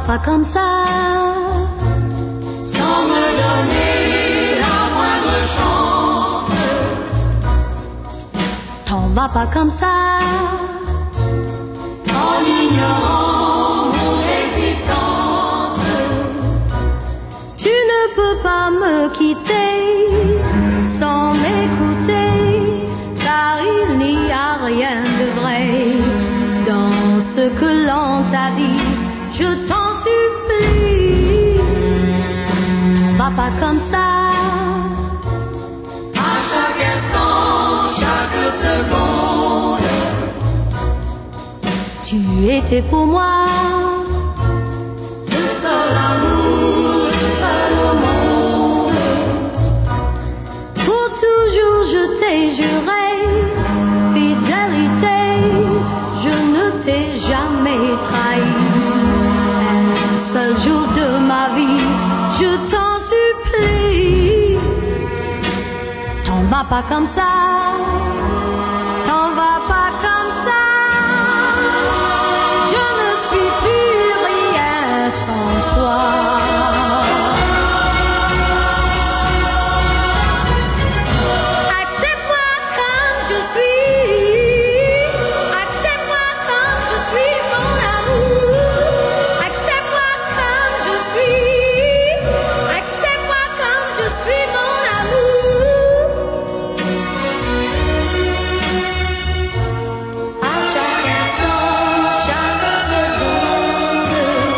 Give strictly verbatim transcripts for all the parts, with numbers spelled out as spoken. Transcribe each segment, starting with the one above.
pas comme ça, sans me donner la moindre chance. t'en vas pas comme ça, en ignorant mon existence. tu ne peux pas me quitter sans m'écouter, car il n'y a rien de vrai dans ce que l'on t'a dit. Je t'en supplie, t'en vas pas comme ça, À chaque instant, chaque seconde, tu étais pour moi le seul amour, le seul au monde. pour toujours. Je t'ai juré fidélité, je ne t'ai jamais trahi. Un seul jour de ma vie, je t'en supplie, t'en vas pas comme ça, t'en vas pas comme ça. Je ne suis plus rien sans toi. Accepte-moi comme je suis, accepte-moi comme je suis, mon amour. Accepte-moi comme je suis, accepte-moi comme je suis, mon amour. À chaque instant, chaque seconde,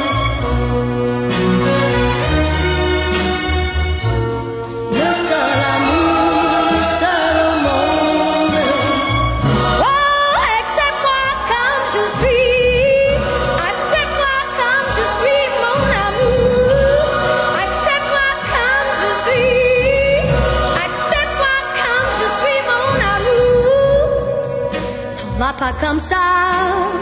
le seul amour, le seul au monde. Oh, accepte-moi comme je suis, accepte-moi comme je suis, mon amour. Accepte-moi comme je suis, accepte-moi comme je suis, mon amour. T'en vas pas comme ça,